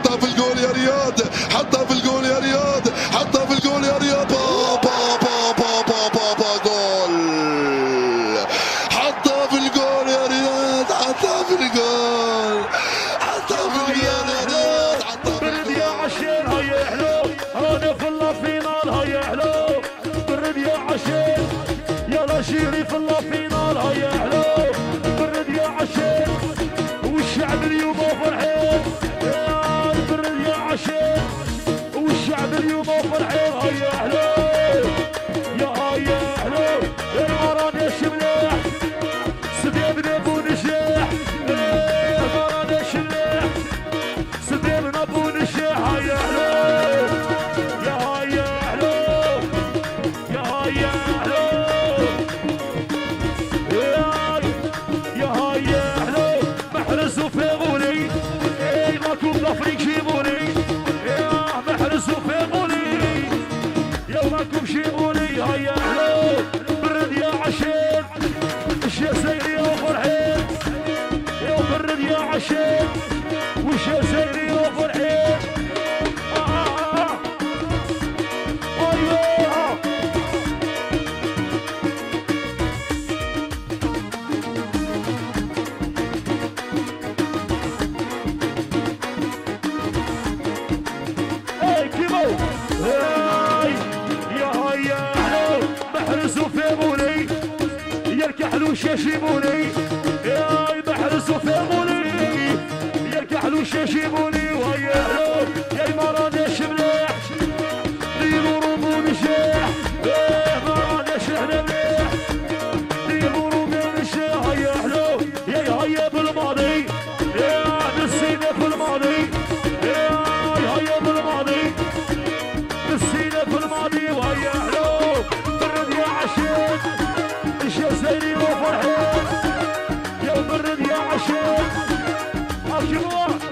حطها في الجول يا رياض، حطها في الجول يا رياض، حطها في الجول يا رياض. جول، حطها في الجول يا رياض، حطها في الجول، حطها في الجول يا رياض، حطها في برد يا عشير هيا حلو، انا في الفينال هيا حلو. برد يا عشير يا شيري في الفينال هيا حلو. برد يا عشير والشعب اليوم فرحين. برد يا عشير والشعب اليوم فرحين هيا حلو. يا هيا حلو يا المران يا شملاح سبيبنا ابو نجاح. المران يا شملاح سبيبنا ابو نجاح هيا حلو. يا هيا حلو يا هيا حلو يا هيا حلو. محرز وفيغولي ماكو بلافريك جيبوني. محرز وفيغولي يا ماكو جيبوني هيا حلو. برد يا عشير وش يا سيري وفرحين. يا برد يا عشير وش يا سيري وفرحين. ايوه اي كيمو يا هيا حلو. محرز وفيغولي يركحلو شاشيبوني. يا محرز وفيغولي يركحلو شاشيبوني وهيا حلو. يا المران يا شملاح ديروا روبو نجاح. مران يا شحنة مليح ديروا روبو نجاح هيا حلو. يا هيا بالماضي يا نسينا في الماضي. يا هيا بالماضي نسينا في الماضي وهيا حلو. برد يا عشيق يا زيني وفرحين. يا برد يا عشيق